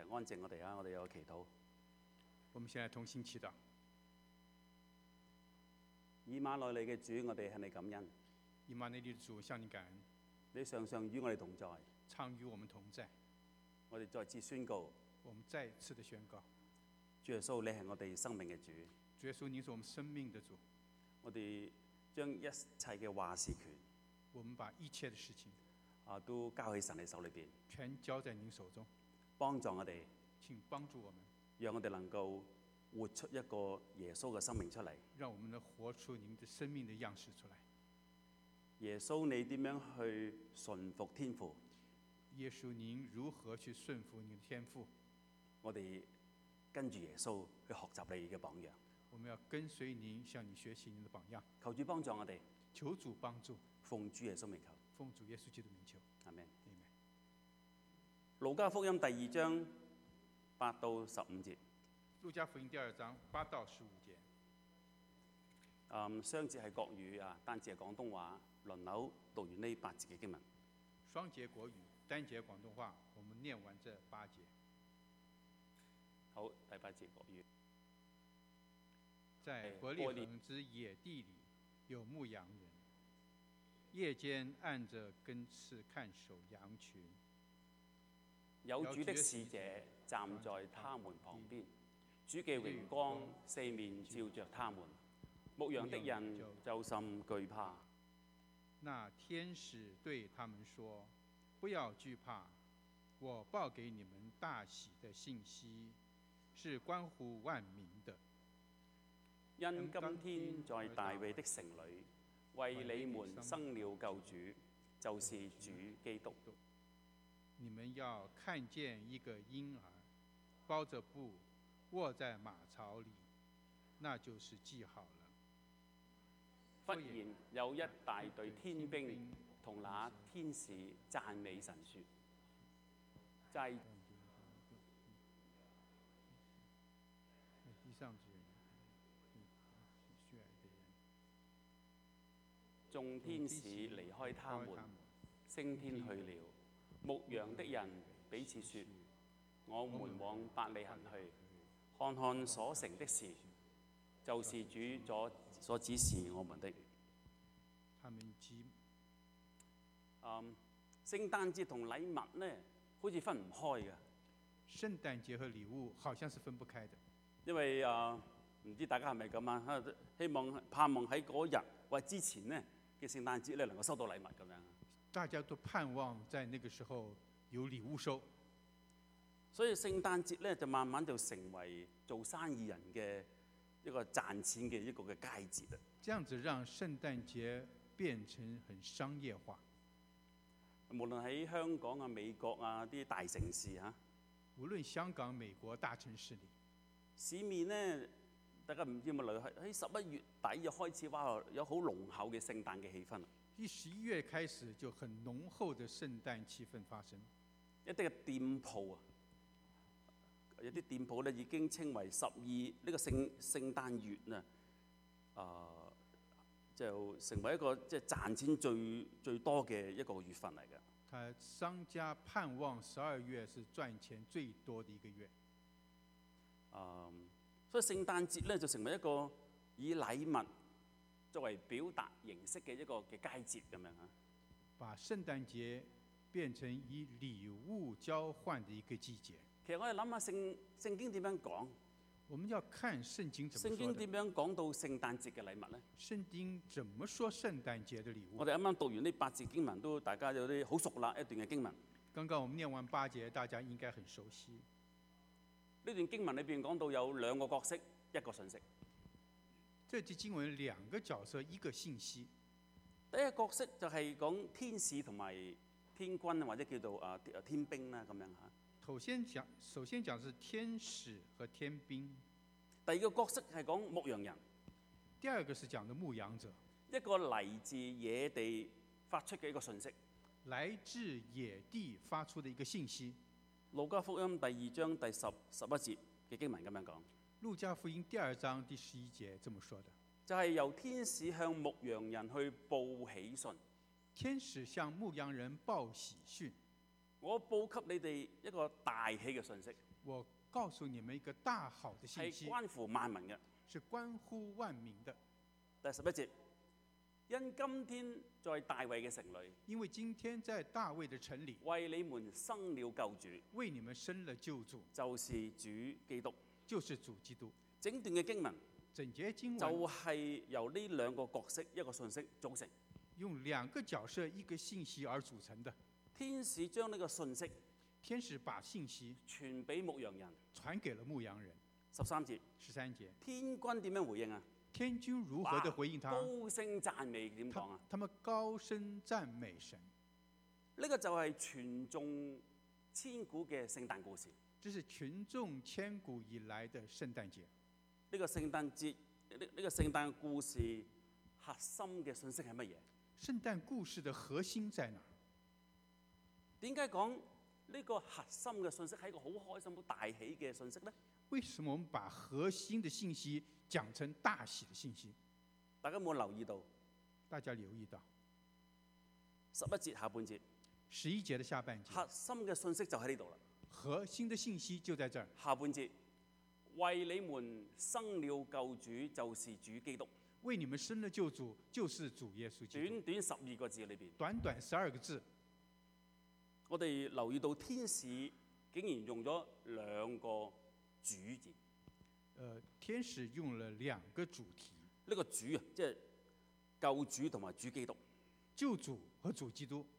安靜我哋啊，我哋有個祈禱。 我們現在同心祈禱。 以馬內利嘅主，我哋向你感恩。 以馬內利的主，向你感恩。 你常常與我哋同在， 常與我們同在。 我哋再次宣告， 我們再次的宣告， 主耶穌，你係我哋生命嘅主。 主耶穌，您是我們生命的主。 我哋將一切嘅話事權， 我們把一切的事情都交喺神你手裏邊， 全交在您手中。 幫助我哋， 請幫助我們， 讓我哋能夠活出一個耶穌嘅生命出嚟。 讓我們能活出您的生命的樣式出來。 耶穌，你點樣去順服天父？ 耶穌，您如何去順服您的天父？ 我哋跟住耶穌去學習你嘅榜樣。 我們要跟隨您，向你學習您的榜樣。 求主幫助我哋， 求主幫助， 奉主耶穌名求， 奉主耶穌基督名求。 阿們。 阿們。 路加福音第2章8到15節。 路加福音第2章8到15節。 雙節係國語啊，單節係廣東話，輪流讀完呢8節嘅經文。 雙節國語，單節廣東話，我們念完這8節。 好，第8節國語。 在伯利恆之野地裡，有牧羊人，夜間按着更次看守羊群。 有主的使者站在他們旁邊，主嘅榮光四面照着他們，牧羊的人就甚懼怕。 那天使對他們說：不要懼怕，我報給你們大喜的信息，是關乎萬民的。 因今天在大衛的城裏，為你們生了救主，就是主基督。 你們要看見一個嬰兒，包着布，臥在馬槽裡，那就是記號了。 忽然有一大隊天兵同那天使讚美神說：在眾天使離開他們，升天去了。牧羊的人彼此說：我們往伯利恆去，看看所成的事，就是主所指示我們的。聖誕節同禮物呢，好似分唔開嘅。 聖誕節和禮物好像是分不開的。 因為唔知大家係咪咁啊？希望盼望喺嗰日或之前呢嘅聖誕節咧，能夠收到禮物咁樣。 大家都盼望在那個時候有禮物收， 所以聖誕節咧就慢慢就成為做生意人嘅一個賺錢嘅一個嘅佳節啦。 這樣子讓聖誕節變成很商業化。 無論喺香港啊、美國啊啲大城市嚇， 無論香港、美國大城市裡， 市面呢，大家唔知有冇留意喺11月底就開始哇，有好濃厚嘅聖誕嘅氣氛。 11月開始就很濃厚的聖誕氣氛發生。 一啲嘅店鋪啊，有啲店鋪咧已經稱為12呢個聖誕月啊，就成為一個即係賺錢最多嘅一個月份嚟嘅。 商家盼望12月是賺錢最多的一個月。 所以聖誕節咧就成為一個以禮物作為表達形式嘅一個嘅佳節咁樣嚇。 把聖誕節變成以禮物交換的一個季節。 其實我哋諗下聖經點樣講？ 我們要看聖經怎麼說的。 聖經點樣講到聖誕節嘅禮物呢？ 聖經怎麼說聖誕節的禮物？ 我哋啱啱讀完呢8節經文，都大家有啲好熟啦一段嘅經文。 剛剛我們念完8節，大家應該很熟悉。 呢段經文裏邊講到有2個角色，一個信息。 這節經文2個角色，一個信息。 第一個角色就係講天使同埋天軍或者叫做天兵啦咁樣嚇。 首先講是天使和天兵。 第二個角色係講牧羊人。 第二個是講的牧羊者， 一個嚟自野地發出嘅一個信息。 來自野地發出的一個信息。 路加福音第2章第11節嘅經文咁樣講。 路加福音第2章第11節這麼說的， 就係由天使向牧羊人去報喜訊。 天使向牧羊人報喜訊。 我報給你哋一個大喜嘅信息， 我告訴你們一個大好的信係息， 關乎萬民嘅。 是關乎萬民的。 第11節，因今天在大衛嘅城裏， 因為今天在大衛的城裏， 為你們生了救主， 為你們生了救主， 就是主基督。 就是主基督。 整段嘅經文整節經就文係由呢兩個角色一個信息組成。 用兩個角色一個信息而組成的。 天使將呢個信息天使把信息傳俾牧羊人。 傳給了牧羊人。 13節， 13節， 天軍點樣回應啊？ 天軍如何的回應他？ 高聲讚美，點講啊？ 他們高聲讚美神。 呢個就係傳頌千古嘅聖誕故事。 這是群眾千古以來的聖誕節。 呢個聖誕節，呢個聖誕故事核心嘅信息係乜嘢？ 聖誕故事的核心在哪？ 點解講呢個核心嘅信息係一個好開心、好大喜嘅信息呢？ 為什麼我們把核心的信息講成大喜的信息？ 大家有冇留意到大家留意到 11節下半節， 11節的下半節， 核心嘅信息就喺呢度啦。 核心的信息就在這兒。 下半節，為你們生了救主，就是主基督。 為你們生了救主，就是主耶穌基督。 短短12個字裏邊， 短短12個字， 我哋留意到天使竟然用咗兩個主字。 天使用了兩個主題， 呢個主啊，即係救主同埋主基督。 救主和主基督。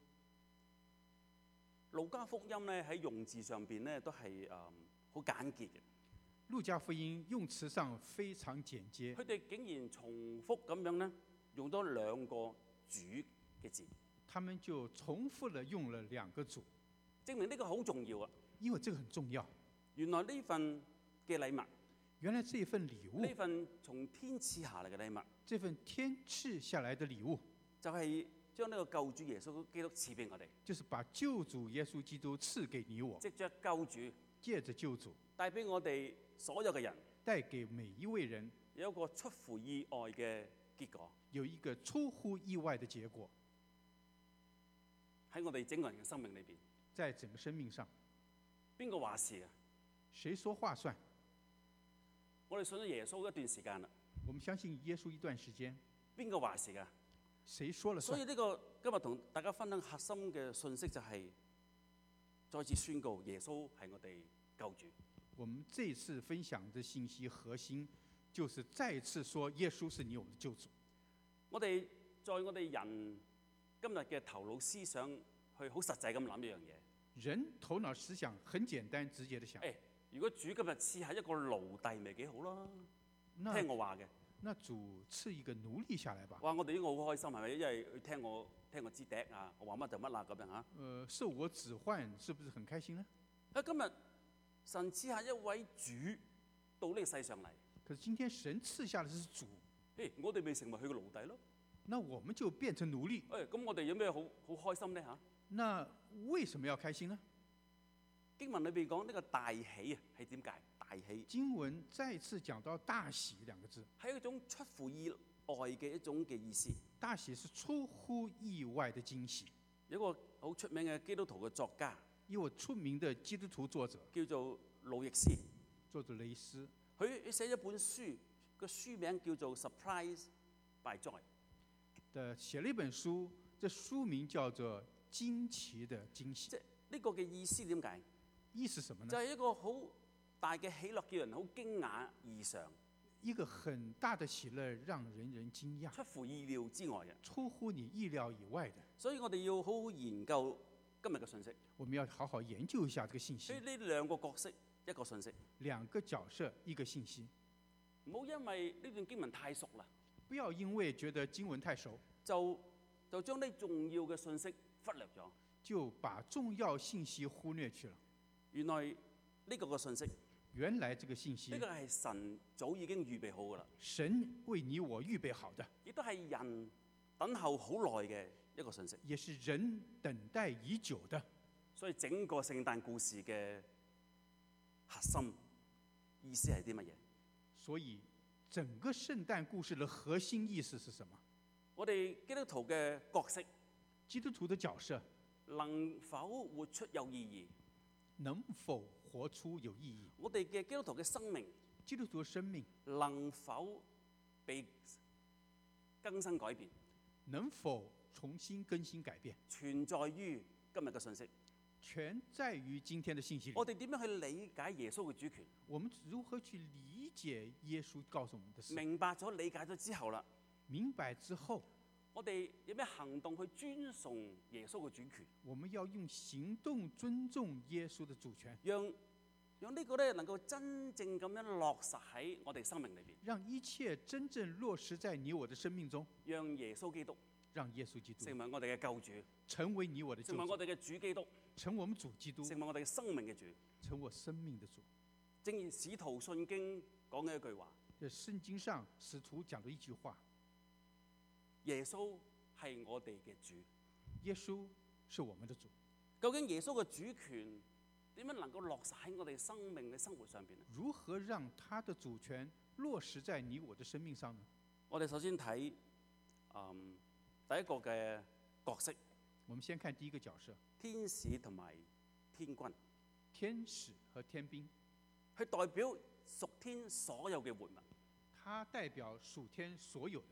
路加福音咧喺用字上邊咧都係好簡潔嘅。 路加福音用詞上非常簡潔， 佢哋竟然重複咁樣咧用多兩個主嘅字， 他們就重複了用了兩個主， 證明呢個好重要啊！ 因為這個很重要。 原來呢份嘅禮物， 原來這份禮物， 呢份從天賜下嚟嘅禮物， 這份天賜下來的禮物， 就係將呢個救主耶穌基督賜俾我哋， 就是把救主耶穌基督賜給你我， 藉着救主借着救主帶俾我哋所有嘅人， 帶給每一位人有一個出乎意外嘅結果， 有一個出乎意外的結果， 喺我哋整個人嘅生命裏邊， 在整個生命上， 邊個話事啊？ 誰說話算？ 我哋信咗耶穌一段時間啦， 我們相信耶穌一段時間， 邊個話事㗎？ 誰說了算？ 所以呢個今日同大家分享核心嘅信息就係再次宣告耶穌係我哋救主。 我們這次分享的信息核心就是再次說耶穌是你我的救主。 我哋在我哋人今日嘅頭腦思想去好實際咁諗一樣嘢。 人頭腦思想很簡單直接的想， 如果主今日賜下一個奴隸，咪幾好咯？ 那聽我話嘅， 那主賜一個奴隸下來吧。 哇！我哋應該好開心係咪？因為佢聽我支笛啊，我話乜就乜啦咁樣嚇。 受我指喚，是不是很開心呢？ 今日神賜下一位主到呢個世上嚟， 可是今天神賜下的是主， 我哋咪成為佢嘅奴隸咯。 那我們就變成奴隸。 咁我哋有咩好開心呢？嚇？ 那為什麼要開心呢？ 經文裏邊講呢個大喜啊，係點解？大喜經文再次講到大喜兩個字， 係一種出乎意外嘅一種嘅意思。 大喜是出乎意外的驚喜。 有一個好出名嘅基督徒嘅作家， 一位出名的基督徒作者叫做路易斯， 作者雷斯， 佢寫咗本書，個書名叫做《Surprise by Joy》。 寫了一本書，這書名叫做《驚奇的驚喜》。 即係呢個嘅意思點解？ 意思什麼呢？ 就係一個好大嘅喜樂，叫人好驚訝異常。 一個很大的喜樂，讓人驚訝， 出乎意料之外嘅， 出乎你意料以外的。 所以我哋要好好研究今日嘅信息。 我們要好好研究一下這個信息。 所以呢兩個角色一個信息， 兩個角色一個信息。 唔好因為呢段經文太熟啦， 不要因為覺得經文太熟， 就將呢重要嘅信息忽略咗， 就把重要信息忽略去了。 原來呢個嘅信息， 原來這個信息， 呢個係神早已經預備好噶啦， 神為你我預備好的， 亦都係人等候好耐嘅一個信息， 也是人等待已久的。 所以整個聖誕故事嘅核心意思係啲乜嘢？ 所以整個聖誕故事的核心意思是什麼？ 我哋基督徒嘅角色， 基督徒的角色， 能否活出有意義？ 能否活出有意义？ 我哋嘅基督徒嘅生命基督徒的生命能否被更新改變？ 能否重新更新改變？ 存在於今日嘅信息。 全在於今天的信息裏。 我哋點樣去理解耶穌嘅主權？ 我們如何去理解耶穌告訴我們的事？ 明白咗、理解咗之後啦， 明白之後， 我哋有咩行動去尊崇耶穌嘅主權？ 我們要用行動尊重耶穌的主權， 讓呢個咧能夠真正咁樣落實喺我哋生命裏邊， 讓一切真正落實在你我的生命中， 讓耶穌基督讓耶穌基督成為我哋嘅救主， 成為你我的救主， 成為我哋嘅主基督， 成為我們主基督， 成為我哋嘅生命嘅主。 成為我生命的主。 正如使徒信經講嘅一句話： 這聖經上使徒講的一句話： 耶穌係我哋嘅主。 耶穌是我們的主。 究竟耶穌嘅主權點樣能夠落實喺我哋生命嘅生活上邊呢？ 如何讓他的主權落實在你我的生命上呢？ 我哋首先睇第一個嘅角色， 我們先看第一個角色， 天使同埋天軍， 天使和天兵， 佢代表屬天所有嘅活物。 他代表屬天所有的，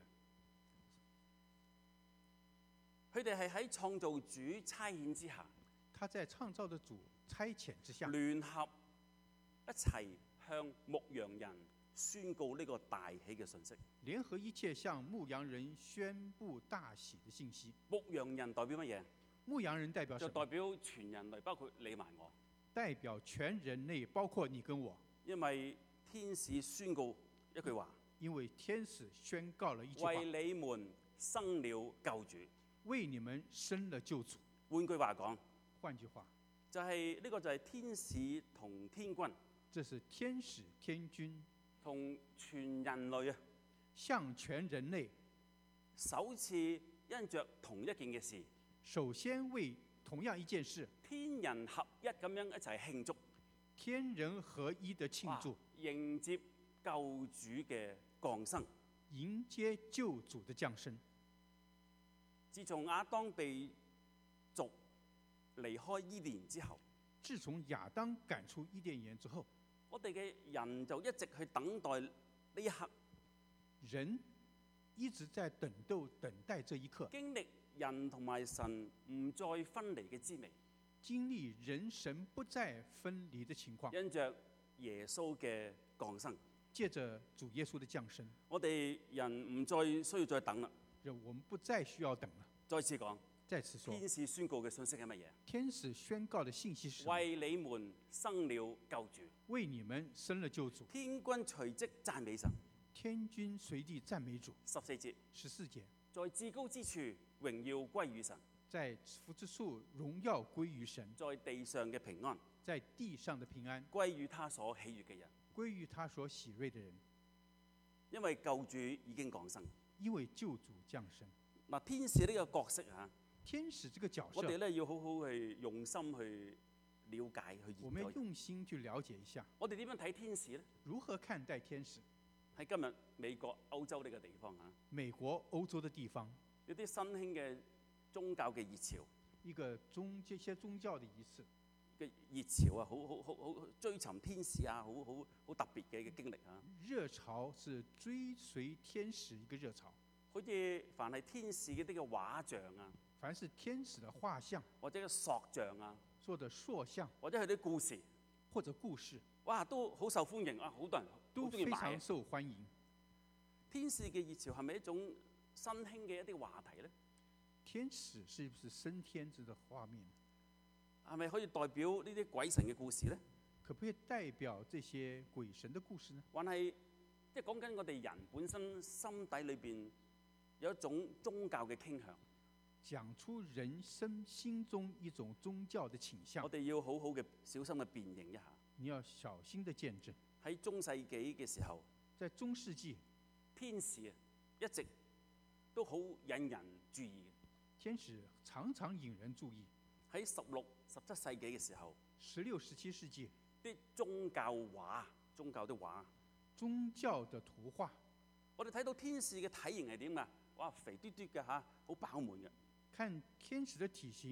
佢哋係喺創造主差遣之下， 他在創造的主差遣之下， 聯合一齊向牧羊人宣告呢個大喜嘅信息。 聯合一切向牧羊人宣布大喜的信息。 牧羊人代表乜嘢？ 牧羊人代表什麼？ 就代表全人類，包括你埋我。 代表全人類，包括你跟我。 因為天使宣告一句話， 因為天使宣告了一句話， 為你們生了救主。 為你們生了救主。 換句話講， 換句話， 就係呢個就係天使同天軍， 這是天使天軍同全人類啊， 向全人類首次因着同一件嘅事， 首先為同樣一件事， 天人合一咁樣一齊慶祝， 天人合一的慶祝， 迎接救主嘅降生， 迎接救主的降生。 自從亞當被逐離開伊甸之後， 自從亞當趕出伊甸園之後， 我哋嘅人就一直去等待呢一刻， 人一直在等待這一刻， 經歷人同埋神唔再分離嘅滋味， 經歷人神不再分離的情況， 因着耶穌嘅降生， 借着主耶穌的降生， 我哋人唔再需要再等啦。 我們不再需要等了。 再次講， 再次說， 天使宣告嘅信息係乜嘢？ 天使宣告的信息是什麼？ 為你們生了救主， 為你們生了救主。 天軍隨即讚美神。 天軍隨地讚美主。 14節， 14節， 在至高之處榮耀歸於神， 在福之處榮耀歸於神， 在地上嘅平安在地上的平安歸於他所喜悅嘅人， 歸於他所喜悅的人， 因為救主已經降生。 因為救主降生。 嗱，天使呢個角色啊， 天使這個角色， 我哋咧要好好去用心去了解去我們要研究。 用心去了解一下， 我哋點樣睇天使呢？ 如何看待天使？ 喺今日美國、歐洲呢個地方啊， 美國、歐洲的地方， 有啲新興嘅宗教嘅熱潮， 這些宗教的儀式嘅熱潮啊，好追尋天使啊，好特別嘅經歷啊。 熱潮是追隨天使一個熱潮， 好似凡係天使嗰啲嘅畫像啊， 凡是天使的畫像或者塑像啊， 做的塑像或者佢啲故事， 或者故事， 哇，都好受歡迎啊！好多人都好中意買非常。受歡迎。 天使嘅熱潮係咪一種新興嘅一啲話題呢？ 天使是不是升天之的畫面？ 係咪可以代表呢啲鬼神嘅故事呢？ 可不可以代表這些鬼神的故事呢？ 還係即係講緊我哋人本身心底裏邊有一種宗教嘅傾向？ 講出人生心中一種宗教的傾向我。哋要好好嘅小心嘅辨認一下。 你要小心的見證。 喺中世紀嘅時候， 在中世紀， 天使啊一直都好引人注意。 天使常常引人注意。 喺16、17世紀嘅時候， 16、17世紀啲宗教畫、宗教的畫， 宗教的圖畫， 我哋睇到天使嘅體型係點㗎？哇，肥嘟嘟嘅嚇，好飽滿嘅。 看天使的體型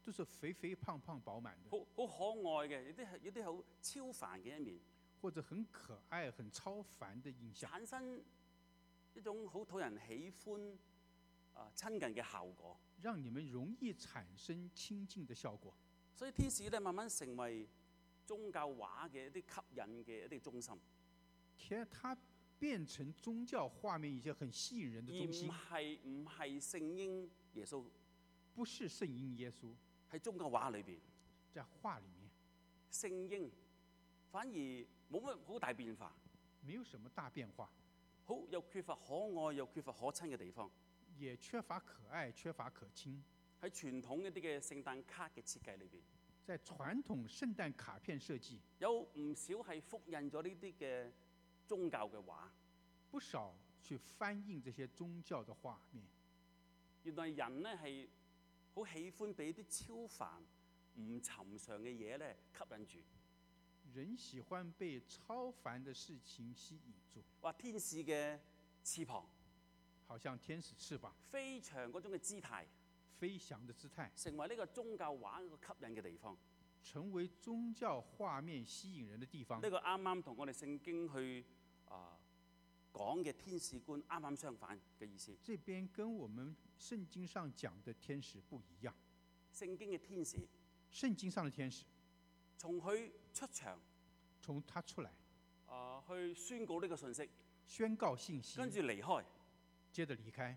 都是肥肥胖胖饱滿的， 好可愛嘅，有啲好超凡嘅一面， 或者很可愛、很超凡的印象， 產生一種好討人喜歡親近嘅效果。 讓你們容易產生親近的效果。 所以天使咧慢慢成為宗教畫嘅一啲吸引嘅一啲中心， 它變成宗教畫面一些很吸引人的中心， 唔係聖嬰耶穌， 不是聖嬰耶穌， 喺宗教畫裏邊， 在畫裡面聖嬰反而冇乜好大變化， 沒有什麼大變化， 好又缺乏可愛又缺乏可親嘅地方。 也缺乏可愛，缺乏可親。 喺傳統一啲嘅聖誕卡嘅設計裏邊， 在傳統聖誕卡片設計， 有唔少係複印咗呢啲嘅宗教嘅畫。 不少去翻印這些宗教的畫面。 原來人呢係好喜歡俾啲超凡唔尋常嘅嘢咧吸引住。 人喜歡被超凡的事情吸引住， 話天使嘅翅膀， 好像天使翅膀飛翔嗰種嘅姿態， 飛翔的姿態， 成為呢個宗教畫一個吸引嘅地方。 成為宗教畫面吸引人的地方。 呢個啱啱同我哋聖經去講嘅天使觀啱啱相反嘅意思。 這邊跟我們聖經上講的天使不一樣。 聖經嘅天使， 聖經上的天使， 從佢出場， 從他出來， 去宣告呢個信息， 宣告信息， 跟住離開， 接着離開。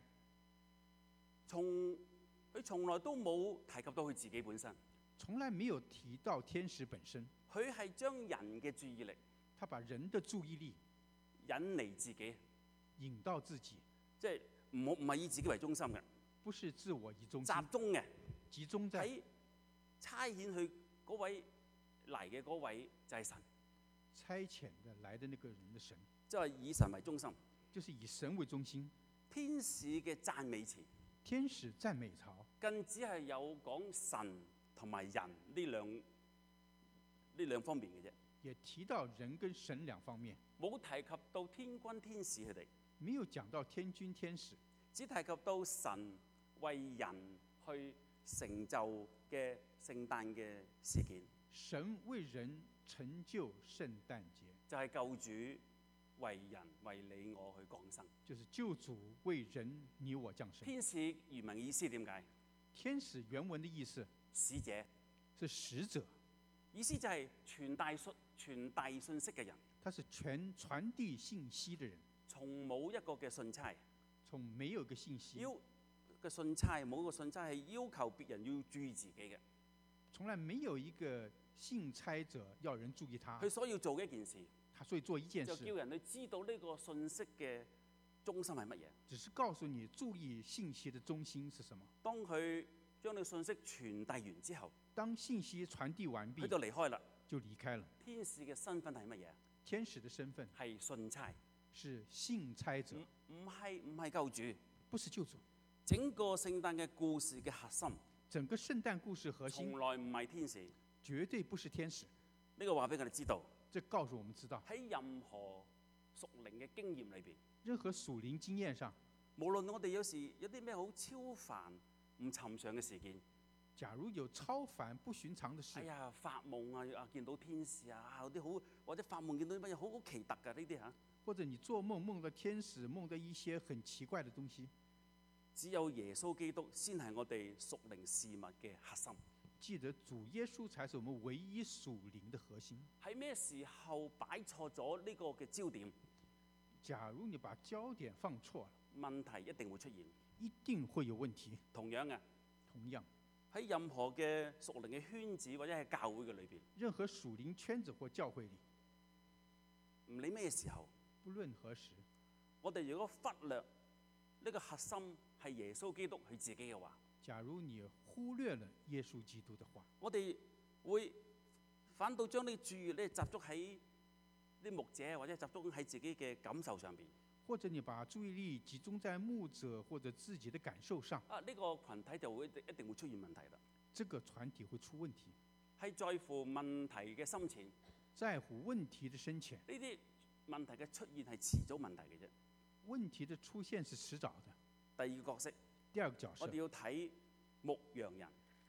佢從來都冇提及到佢自己本身， 從來沒有提到天使本身。 佢係將人嘅注意力， 他把人的注意力引嚟自己， 引到自己， 即係唔係以自己為中心嘅， 不是自我以中心， 集中嘅， 集中在喺差遣佢嗰位嚟嘅嗰位就係神， 差遣的來的那個人的神， 即係以神為中心， 就是以神為中心。 天使嘅讚美詞， 天使讚美槽更只係有講神同埋人呢兩方面嘅啫。 也提到人跟神兩方面， 冇提及到天軍天使佢哋， 沒有講到天軍天使， 只提及到神為人去成就嘅聖誕嘅事件。 神為人成就聖誕節， 就係救主為人為你我去降生， 就是救主為人你我降生。 天使原文意思點解？ 天使原文的意思使者， 是使者， 意思就係傳遞信息嘅人， 他是傳遞信息的人， 從冇一個嘅信差， 從沒有一個信息， 冇一個信差係要求別人要注意自己嘅， 從來沒有一個信差者要人注意他， 佢所要做嘅一件事， 他所以做一件事， 就叫人去知道呢個信息嘅中心係乜嘢。 只是告訴你注意信息的中心是什麼。 當佢將呢個信息傳遞完之後， 當信息傳遞完畢， 佢就離開啦。 就離開了。 天使嘅身份係乜嘢？ 天使的身份係信差， 是信差者， 唔係救主， 不是救主。 整個聖誕嘅故事嘅核心， 整個聖誕故事核心從來唔係天使， 絕對不是天使。 呢個話俾我哋知道。 這告訴我們知道， 喺任何屬靈嘅經驗裏邊， 任何屬靈經驗上， 無論我哋有時有啲咩好超凡唔尋常嘅事件， 假如有超凡不尋常的事， 哎呀發夢啊見到天使啊，有啲好或者發夢見到啲乜嘢好奇特㗎呢啲嚇， 或者你做夢夢到天使，夢到一些很奇怪的東西， 只有耶穌基督先係我哋屬靈事物嘅核心。 記得主耶穌才是我們唯一屬靈的核心。 喺咩時候擺錯咗呢個嘅焦點？ 假如你把焦點放錯了， 問題一定會出現， 一定會有問題。 同樣嘅， 同樣喺任何嘅屬靈嘅圈子或者係教會嘅裏邊， 任何屬靈圈子或教會裏， 唔理咩時候， 不論何時， 我哋如果忽略呢個核心係耶穌基督佢自己嘅話， 假如你忽略了耶穌基督的話， 我哋會反倒將啲注意力集中喺啲牧者或者集中喺自己嘅感受上邊。 或者你把注意力集中在牧者或者自己的感受上， 呢個群體就會一定會出現問題啦。 這個團體會出問題， 係在乎問題嘅深淺， 在乎問題的深淺。 呢啲問題嘅出現係遲早問題嘅啫。 問題的出現是遲早的。 第二個角色， 第二個角色， 我哋要睇牧羊人。 我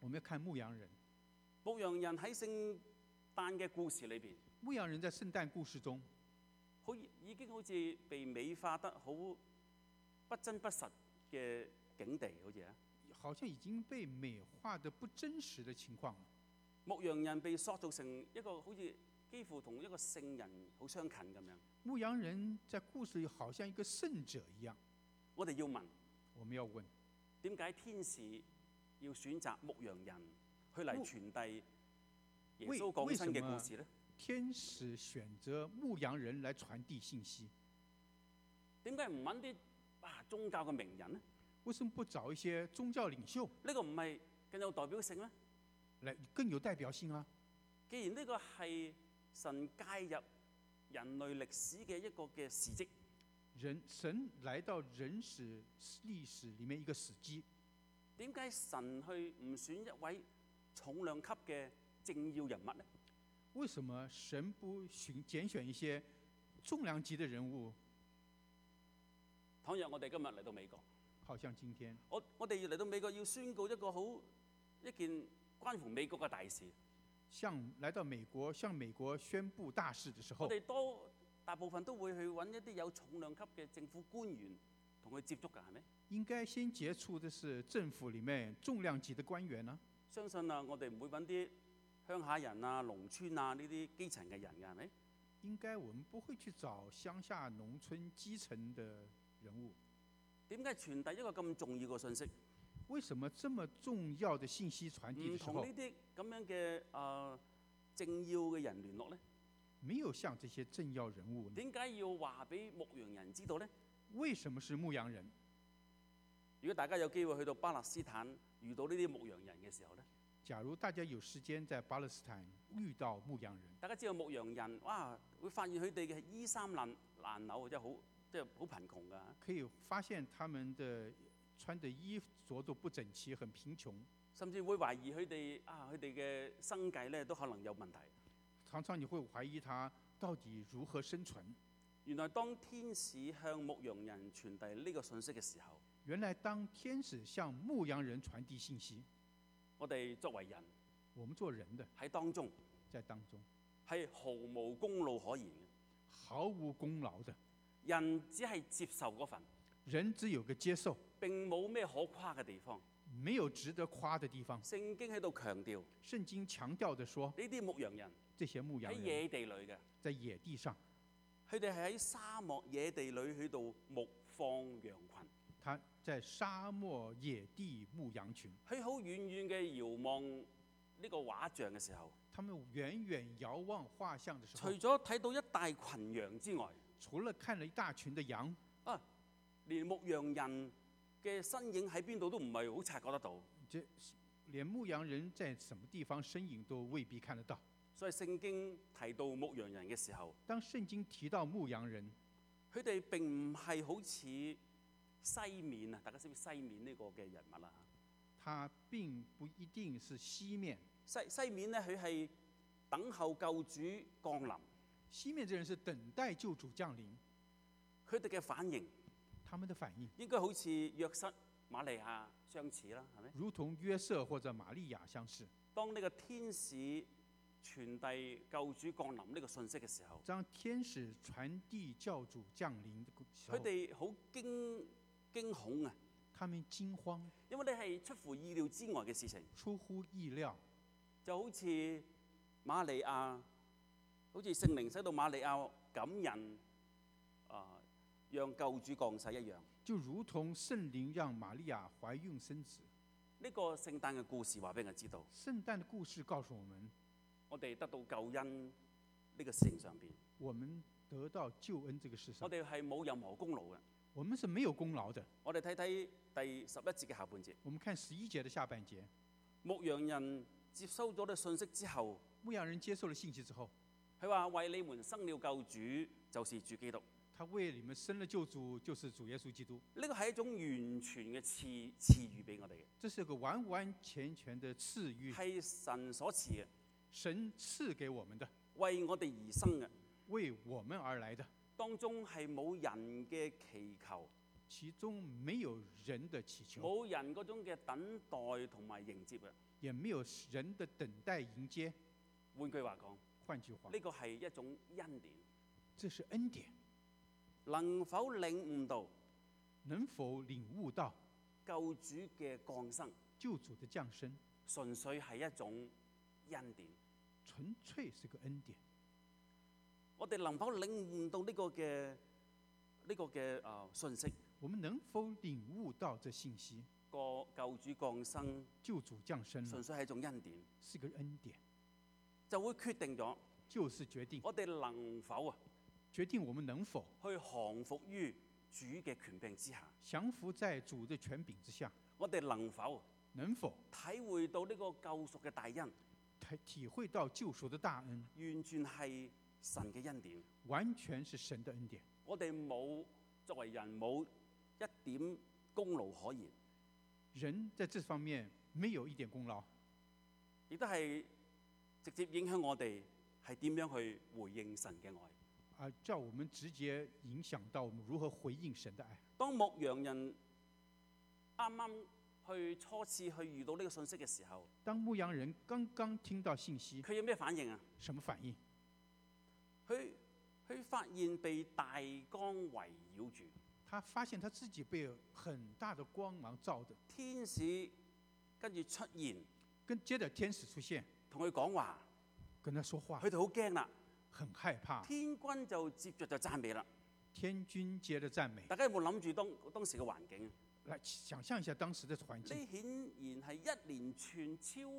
我們要看牧羊人。 牧羊人喺聖誕嘅故事裏邊， 牧羊人在聖誕故事中， 已經好似被美化得好不真不實嘅境地，好似啊， 好像已經被美化得不真實的情況。 牧羊人被塑造成一個好似幾乎同一個聖人好相近咁樣。 牧羊人在故事裡好像一個聖者一樣。 我哋要問， 我們要問， 點解天使要選擇牧羊人去嚟傳遞耶穌降生嘅故事呢？ 天使選擇牧羊人來傳遞信息， 點解唔揾啲宗教嘅名人呢？ 為什麼不找一些宗教領袖？ 呢個唔係更有代表性咩？ 來更有代表性啊！ 既然呢個係神介入人類歷史嘅一個嘅事蹟， 神來到人史歷史裡面一個時機， 點解神去唔選一位重量級嘅政要人物呢？ 為什麼神不揀選一些重量級的人物？ 倘若我哋今日嚟到美國， 好像今天我哋要嚟到美國要宣告一件關乎美國嘅大事。 像來到美國向美國宣布大事的時候， 我哋大部分都會去揾一啲有重量級嘅政府官員同佢接觸㗎，係咪？ 應該先接觸的是政府裡面重量級的官員啊。 相信我哋唔會揾啲鄉下人啊、農村啊呢啲基層嘅人㗎，係咪？ 應該我們不會去找鄉下農村基層的人物。 點解傳遞一個咁重要嘅信息？ 為什麼這麼重要的信息傳遞的時候， 唔同呢啲咁樣嘅政要嘅人聯絡呢？ 沒有像這些政要人物。 點解要話俾牧羊人知道呢？ 為什麼是牧羊人？ 如果大家有機會去到巴勒斯坦遇到呢啲牧羊人嘅時候呢， 假如大家有時間在巴勒斯坦遇到牧羊人， 大家知道牧羊人會發現佢哋嘅衣衫襤褸，即係好貧窮㗎。 可以發現他們的穿的衣着都不整齊，很貧窮， 甚至會懷疑佢哋嘅生計咧都可能有問題。 常常你會懷疑他到底如何生存。 原來當天使向牧羊人傳遞呢個信息嘅時候， 原來當天使向牧羊人傳遞信息， 我哋作為人， 我們做人的喺當中， 在當中係毫無功勞可言嘅， 毫無功勞的。 人只係接受嗰份， 人只有個接受， 並冇咩可誇嘅地方。 沒有值得誇的地方。 聖經喺度強調， 聖經強調的說， 呢啲牧羊人這些牧羊人喺野地裏嘅， 在野地上， 佢哋係喺沙漠野地裏去到牧放羊群。 他在沙漠野地牧羊群。 佢好遠遠嘅遙望呢個畫像嘅時候， 他們遠遠遙望畫像的時候， 除咗睇到一大群羊之外， 除了看了一大群的羊， 連牧羊人嘅身影喺邊度都唔係好察覺得到。 連牧羊人在什麼地方身影都未必看得到。 所以聖經提到牧羊人嘅時候， 當聖經提到牧羊人， 佢哋並唔係好似西面啊，大家識唔識西面呢個嘅人物啊？ 他並不一定是西面。 西面呢，佢係等候救主降臨。 西面這人是等待救主降臨。 佢哋嘅反應， 他們的反應應該好似約瑟、瑪利亞相似啦，係咪？ 如同約瑟或者瑪利亞相似。 當呢個天使傳遞救主降臨呢個信息嘅時候， 當天使傳遞教主降臨的時候， 佢哋好驚恐啊！ 他們驚慌， 因為你係出乎意料之外嘅事情， 出乎意料， 就好似瑪利亞，好似聖靈使到瑪利亞感孕讓救主降世一樣， 就如同聖靈讓瑪利亞懷孕生子。 呢個聖誕嘅故事話俾我知道， 聖誕的故事告訴我們， 我哋得到救恩呢個事情上邊， 我們得到救恩這個事上， 我哋係冇任何功勞嘅。 我們是沒有功勞的。 我哋睇睇第11節嘅下半節。 我們看11節的下半節， 牧羊人接收咗呢信息之後， 牧羊人接受了信息之後， 佢話為你們生了救主，就是主基督。 他為你們生了救主，就是主耶穌基督。 呢個係一種完全嘅賜予俾我哋嘅。 這是個完完全全的賜予， 係神所賜嘅， 神賜給我們的， 為我哋而生嘅， 為我們而來的。 當中係冇人嘅祈求， 其中沒有人的祈求， 冇人嗰種嘅等待同埋迎接啊。 也沒有人的等待迎接。 換句話講， 換句話， 呢個係一種恩典。 這是恩典。 能否領悟到能否領悟到救主嘅降生， 救主的降生， 純粹係一種恩典？ 純粹是個恩典。 我哋能否領悟到呢個嘅信息？ 我們能否領悟到這信息？ 個救主降生， 救主降生純粹係一種恩典， 是個恩典， 就會決定咗， 就是決定我哋能否決定我們能否去降服於主嘅權柄之下？ 降服在主的權柄之下？ 我哋能否體會到呢個救贖嘅大恩？ 體會到救贖的大恩， 完全係神嘅恩典， 完全是神的恩典。 我哋冇作為人冇一點功勞可言， 人在這方面沒有一點功勞， 亦都係直接影響我哋係點樣去回應神嘅愛。 叫我們直接影響到我們如何回應神的愛。 當牧羊人啱啱去初次去遇到呢個信息嘅時候， 當牧羊人剛剛聽到信息， 佢有咩反應啊？ 什麼反應？ 佢發現被大光圍繞住， 他發現他自己被很大的光芒照的。 天使跟住出現， 接着天使出現， 同佢講話， 跟他說話， 佢哋好驚啦， 很害怕。 天軍就接着就讚美啦。 天軍接着讚美。 大家有冇諗住當時嘅環境？ 來想象一下當時的環境。 呢顯然係一連串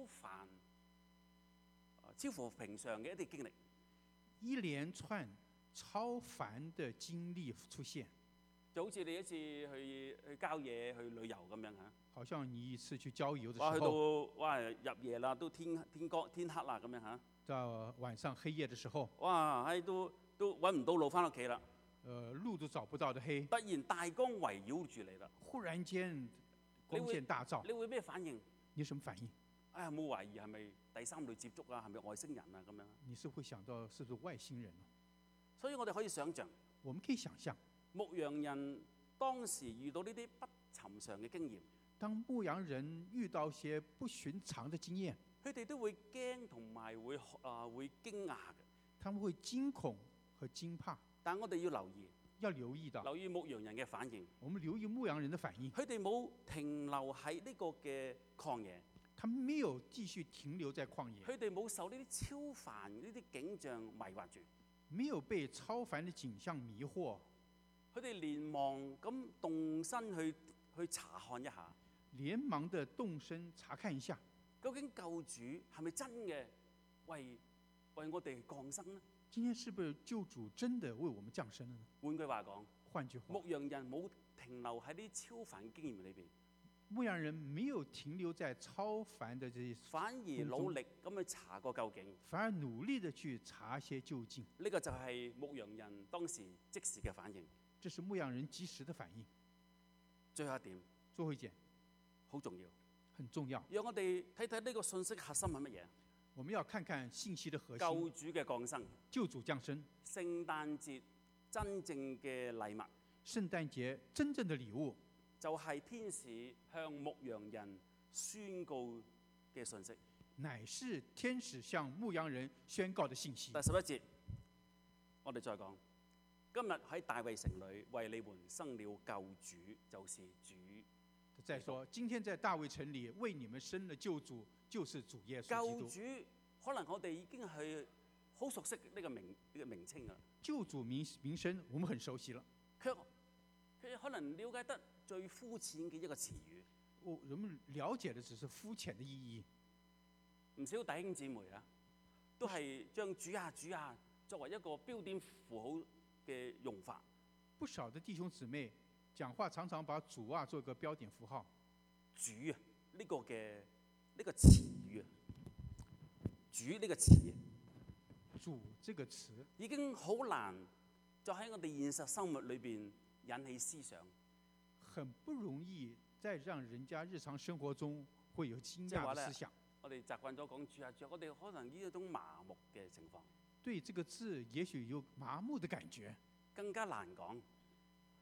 超乎平常嘅一啲經歷， 一連串超凡的經歷出現， 就好似你一次去郊野去旅遊咁樣嚇。 好像你一次去郊遊的時候， 去到入夜啦，都天黑啦咁樣嚇。 到晚上黑夜的時候， 都揾唔到路翻屋企啦。 路都找不到的黑。 突然大光圍繞住你啦。 忽然間光線大照， 你會咩反應？ 你有什麼反應？ 有冇懷疑係咪第三類接觸啊？係咪外星人啊？咁樣？ 你是會想到是不是外星人？ 所以我哋可以想像， 我們可以想象， 牧羊人當時遇到呢啲不尋常嘅經驗。 當牧羊人遇到些不尋常的經驗， 佢哋都會驚同埋會驚訝嘅。 他們會驚恐和驚怕。 但我哋要留意到， 留意牧羊人嘅反應。 我們留意牧羊人的反應。 佢哋冇停留喺呢個嘅曠野， 他們沒有繼續停留在曠野。 佢哋冇受呢啲超凡呢啲景象迷惑住， 沒有被超凡的景象迷惑。 佢哋連忙咁動身去查看一下， 連忙的動身查看一下， 究竟救主係咪真嘅為我哋降生呢？ 今天是不是救主真的為我們降生了呢？ 換句話講， 換句話， 牧羊人冇停留喺啲超凡經驗裏邊， 牧羊人沒有停留在超凡的這些， 反而努力咁去查個究竟， 反而努力的去查些究竟。 呢個就係牧羊人當時即時嘅反應。 這是牧羊人及時的反應。 最後一點， 最後一件， 好重要， 很重要。 讓我哋睇睇呢個信息核心係乜嘢？ 我們要看看信息的核心。 救主嘅降生， 救主降生， 聖誕節真正嘅禮物， 聖誕節真正的禮物， 就係天使向牧羊人宣告嘅信息， 乃是天使向牧羊人宣告的信息。 第11節，我哋再講，今日喺大衛城裏為你們生了救主，就是主。 再說，今天在大衛城裏為你們生了救主，就是主耶穌基督。 救主可能我哋已經係好熟悉呢個名稱啦。 救主名聲我們很熟悉了， 佢可能了解得最膚淺嘅一個詞語。 我們了解的只是膚淺的意義。 唔少弟兄姊妹啊，都係將主啊作為一個標點符號嘅用法。 不少的弟兄姊妹講話常常把主啊做一個標點符號。 主啊，呢個詞語啊，主呢個詞， 主這個詞已經好難就喺我哋現實生活裏邊引起思想。 很不容易再讓人家日常生活中會有驚訝的思想。 我哋習慣咗講主啊，我哋可能呢一種麻木嘅情況。 對這個字，也許有麻木的感覺。 更加難講，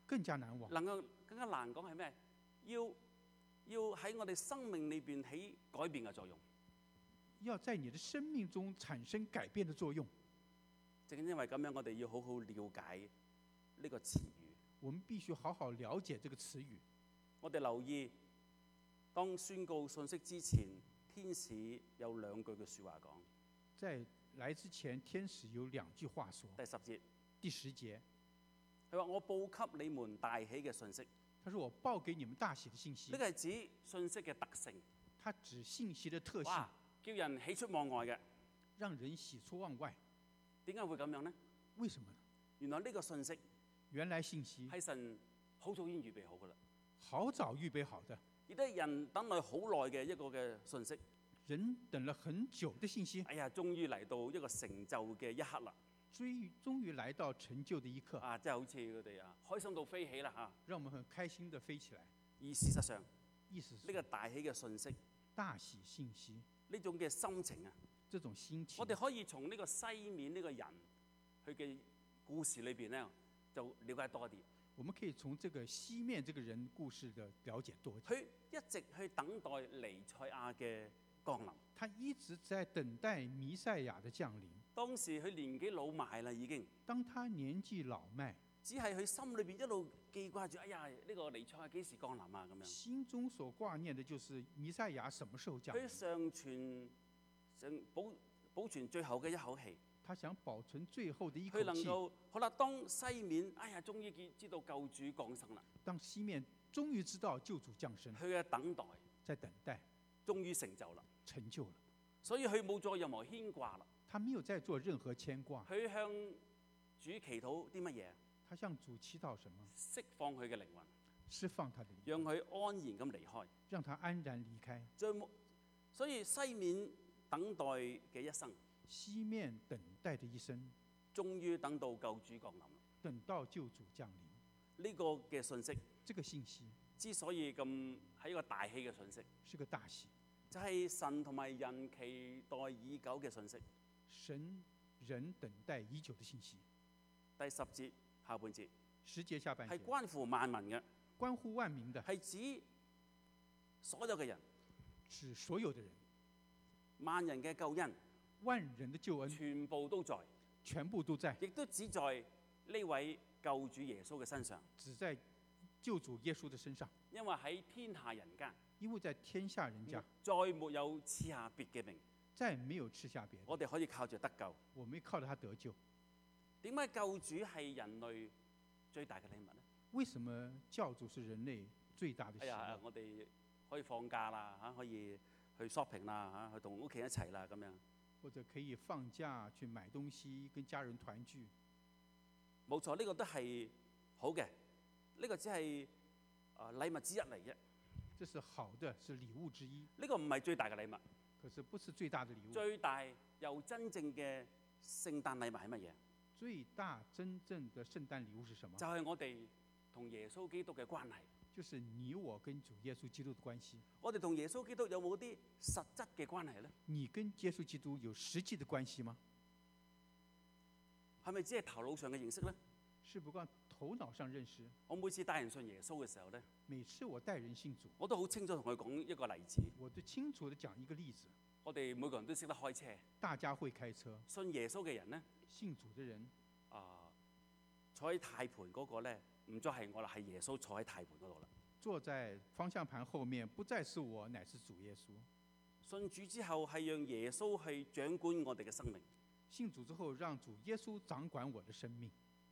更加難往。 更加難講係咩？要喺我哋生命裏邊起改變嘅作用。 要在你的生命中產生改變的作用。 正因為咁樣，我哋要好好了解呢個詞語。 我們必須好好了解這個詞語。 我哋留意，當宣告信息之前，天使有2句嘅説話講。 在來之前，天使有2句話說。 第10節， 第10節， 佢話：我報給你們大喜嘅信息。 他說：我報給你們大喜的信息。 呢個係指信息嘅特性。 它指信息的特性。 哇！叫人喜出望外嘅。 讓人喜出望外。 點解會咁樣呢？ 為什麼呢？ 原來呢個信息， 原來信息係神好早已經預備好噶啦。 好早預備好的。 亦都係人等耐好耐嘅一個嘅信息。 人等了很久的信息。 哎呀，終於嚟到一個成就嘅一刻啦！ 終於來到成就的一刻。 啊，即係好似佢哋開心到飛起啦嚇！ 讓我們很開心地飛起來。 而事實上， 呢個大喜嘅信息， 大喜信息呢種嘅心情啊， 這種心情， 我哋可以從呢個西面呢個人佢嘅故事裏邊咧，就了解多啲。 我們可以從這個西面這個人故事的了解多啲。 佢一直去等待彌賽亞嘅降臨。 他一直在等待彌賽亞的降臨。 當時佢年紀老邁啦，已經。 當他年紀老邁， 只係佢心裏邊一路記掛住，哎呀，呢個彌賽亞幾時降臨啊？咁樣。 心中所掛念的就是彌賽亞什麼時候降臨。 佢想保存最後嘅一口氣。 他想保存最後的一口氣。 佢能夠好啦，當西面，哎呀，終於知道救主降生啦。 當西面終於知道救主降生。 佢嘅等待， 在等待， 終於成就啦。 成就了。 所以佢冇做任何牽掛啦。 他沒有再做任何牽掛。 佢向主祈禱啲乜嘢？ 他向主祈禱什麼？ 釋放佢嘅靈魂。 釋放他的靈魂。 讓佢安然咁離開。 讓他安然離開。 所以西面等待嘅一生。 西面等待的一生。 終於等到救主降臨。 等到救主降臨。 呢個嘅信息。 這個信息。 之所以咁係一個大喜嘅信息。 是個大喜。 就係神同埋人期待已久嘅信息。 神人等待已久的信息。 第10節下半節。 10節下半節。 係關乎萬民嘅。 關乎萬民的。 係指所有嘅人。 指所有的人。 萬人嘅救恩。 萬人的救恩。 全部都在。 全部都在。 亦都只在呢位救主耶穌嘅身上。 只在救主耶穌的身上。 因為喺天下人間。 因為在天下人家， 再沒有賜下別嘅名， 再沒有賜下別。 我哋可以靠着得救。 我們靠着他得救。 點解救主係人類最大嘅禮物呢？ 為什麼教主是人類最大的禮物？ 哎呀，我哋可以放假啦，嚇，可以去 shopping 啦，嚇，去同屋企人一齊啦，咁樣。 或者可以放假去買東西，跟家人團聚。 冇錯，呢個都係好嘅，呢個只係禮物之一嚟啫。 這是好的，是禮物之一。 呢個唔係最大嘅禮物。 可是不是最大的禮物。 最大又真正嘅聖誕禮物係乜嘢？ 最大真正的聖誕禮物是什麼？ 就係我哋同耶穌基督嘅關係。 就是你我跟主耶穌基督的關係。 我哋同耶穌基督有冇啲實質嘅關係呢？ 你跟耶穌基督有實際的關係嗎？ 係咪只係頭腦上嘅認識呢？ 是不過頭腦上認識。 我每次帶人信耶穌嘅時候呢， 每次我帶人信主， 我都好清楚同佢講一個例子。 我都清楚地講一個例子。 我哋每個人都識得開車。 大家會開車。 信耶穌嘅人呢， 信主嘅人， 坐喺軚盤嗰個呢，唔再係我啦，係耶穌坐喺軚盤嗰度啦。 坐在方向盤後面，不再是我，乃是主耶穌。 信主之後係讓耶穌去掌管我哋嘅生命。 信主之後，讓主耶穌掌管我的生命。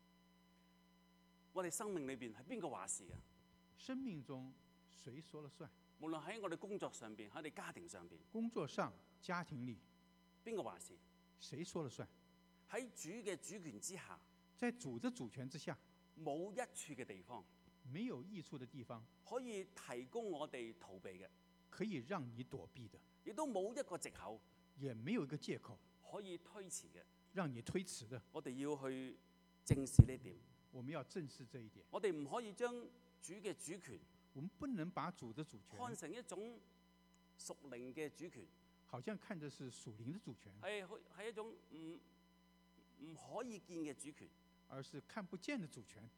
我哋生命裏邊係邊個話事啊？ 生命中誰說了算？ 無論喺我哋工作上邊，喺我哋家庭上邊。 工作上、家庭裏， 邊個話事？ 誰說了算？ 喺主嘅主權之下， 在主的主權之下， 冇一處嘅地方， 沒有益處的地方可以提供我哋逃避嘅， 可以讓你躲避的， 亦都冇一個藉口， 也沒有一個借口可以推遲嘅， 讓你推遲的。 我哋要去正視呢點。 我們要正視這一點。 我哋唔可以將主嘅主權， 我們不能把主的主權看成一種屬靈嘅主權， 好像看的是屬靈的主權， 係一種唔可以見嘅主權， 而是看不見的主權。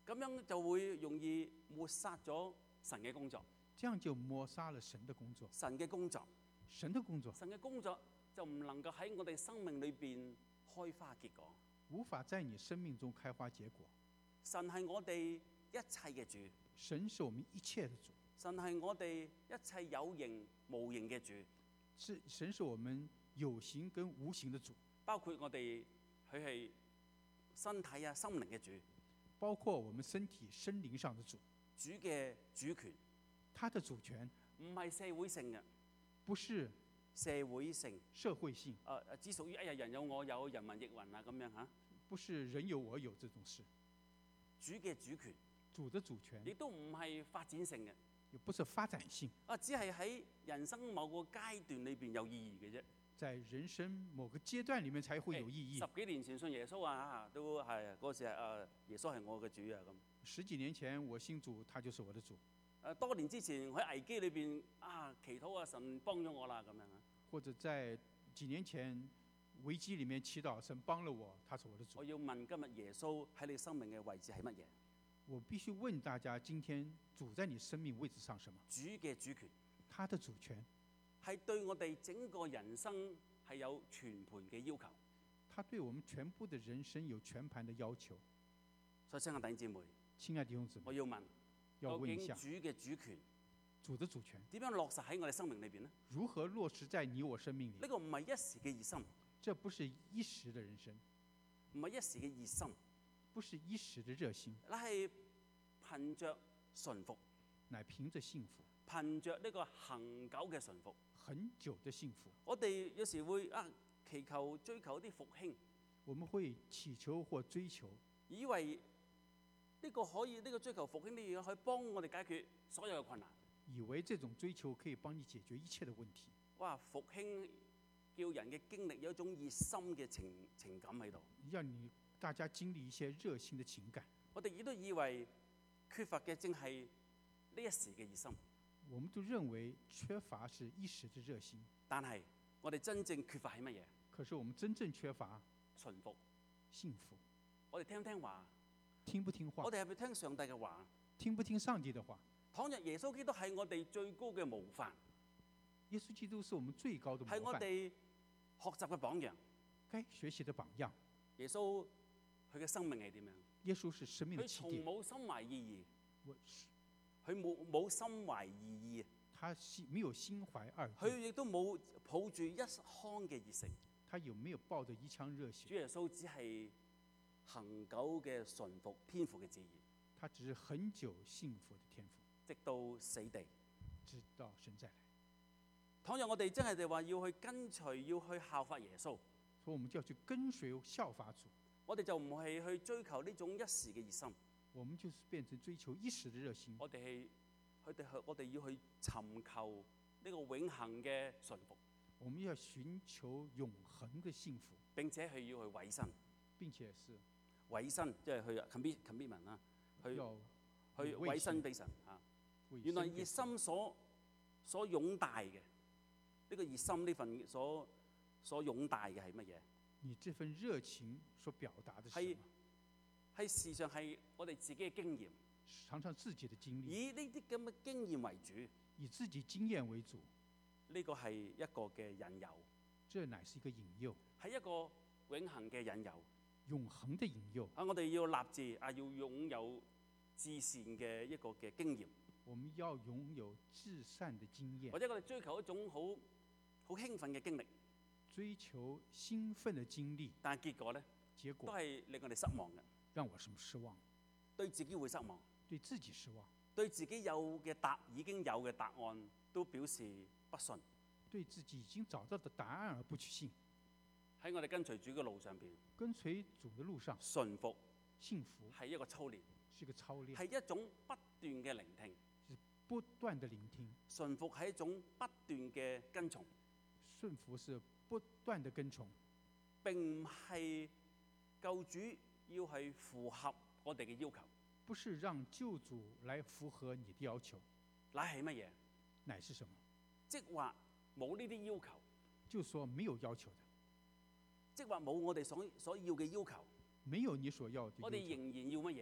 咁樣就會容易抹殺咗神嘅工作。 这样就抹杀了神的工作。 神嘅工作， 神的工作神嘅工作就唔能夠喺我哋生命裏邊開花結果。 无法在你生命中开花结果。 神係我哋一切嘅主， 神是我们一切的主， 神係我哋一切有形無形嘅主， 神是我们有形跟无形的主， 包括我哋佢係身體啊、心靈嘅主， 包括我们身體生靈上的主。 主嘅主權他的主權唔係社會性嘅， 不是社會性， 社會性， 只屬於人有我有，人云亦云啊咁樣嚇。 不是人有我有這種事。 主嘅主權， 主的主權亦都唔係發展性嘅， 也不是發展性， 只係喺人生某個階段裏邊有意義嘅啫。 在人生某個階段裡面才會有意義。 10幾年前信耶穌啊，都係嗰時係耶穌係我嘅主啊咁。 10幾年前我信主，他就是我的主。 多年之前喺危機裏邊祈禱啊，神幫咗我啦咁樣啊。 或者在幾年前危機裡面祈禱，神幫了我，他是我的主。 我要問今日耶穌喺你生命嘅位置係乜嘢？ 我必須問大家，今天主在你生命位置上什麼？ 主嘅主權， 他的主權係對我哋整個人生係有全盤嘅要求。 他對我們全部的人生有全盤的要求。 所以親愛弟兄姊妹， 親愛弟兄姊妹， 我要問， 要問一下究竟主嘅主權， 主的主權點樣落實喺我哋生命裏邊呢？ 如何落實在你我生命裡？ 呢個唔係一時嘅熱心， 這不是一時的人生， 唔係一時嘅熱心， 不是一時的熱心， 乃係憑着順服， 乃憑着幸福， 憑着呢個恆久嘅順服， 很久的幸福。 我哋有時會祈求追求啲復興， 我們會祈求或追求， 以為呢個可以呢個追求復興呢樣可以幫我哋解決所有嘅困難。 以為這種追求可以幫你解決一切的問題。 哇！復興叫人嘅經歷有一種熱心嘅情感喺度， 讓大家經歷一些熱心的情感。 我哋亦都以為缺乏嘅正係呢一時嘅熱心。 我們都認為缺乏是一時的熱心， 但係我哋真正缺乏係乜嘢？ 可是我們真正缺乏順服、 幸福。 我哋聽唔聽話？ 聽不聽話？ 我哋係咪聽上帝嘅話？ 聽不聽上帝的話？ 倘若耶穌基督係我哋最高嘅模範， 耶穌基督是我們最高的模範， 係我哋學習嘅榜樣， 該學習的榜樣。 耶穌佢嘅生命係點樣？ 耶穌是生命的佢從起點。 冇心懷異意，佢冇心懷異意， 他沒有心懷二意， 佢亦都冇抱住一腔嘅熱誠。 他有沒有抱着一腔熱血？ 主耶穌只係恆久嘅順服天父嘅旨意， 他只是很久幸福的天賦， 直到死地， 直到神再來。 倘若我哋真係話要去跟隨，要去效法耶穌， 所以我們就要去跟隨效法主。 我哋就唔係去追求呢種一時嘅熱心， 我們就是變成追求一時的熱心。 我哋要去尋求呢個永恆嘅順服， 我們要尋求永恆的幸福， 並且係要去委身， 並且是委身即係去 commitment 啦，去委身俾神嚇。原來熱心所擁戴嘅呢個熱心呢份所擁戴嘅係乜嘢？ 你這份熱情所表達的是什麼？ 係時常係我哋自己嘅經驗， 常常自己的經歷， 以呢啲咁嘅經驗為主， 以自己經驗為主。 呢個係一個嘅引誘， 這乃是一個引誘， 係一個永恆嘅引誘， 永恆的引誘。 我哋要立志要擁有至善嘅一個嘅經驗， 我們要擁有至善的經驗， 或者我哋追求一種好興奮嘅經歷， 追求興奮的經歷， 但係結果呢， 結果都係令我哋失望嘅， 讓我什麼失望？ 對自己會失望， 對自己失望， 對自己已經有嘅答案都表示不信， 對自己已經找到的答案而不去信。 喺我哋跟隨主嘅路上邊， 跟隨主的路上， 順服幸福係一個操練， 是一個操練， 係一種不斷嘅聆聽， 是不斷的聆聽。 順服係一種不斷嘅跟從， 順服是不斷的跟從， 並唔係救主要係符合我哋嘅要求， 不是讓救主來符合你的要求， 乃係乜嘢？ 乃是什麼？ 即話冇呢啲要求， 就說沒有要求的， 即話冇我哋所要嘅要求， 沒有你所要的要求， 我哋仍然要乜嘢？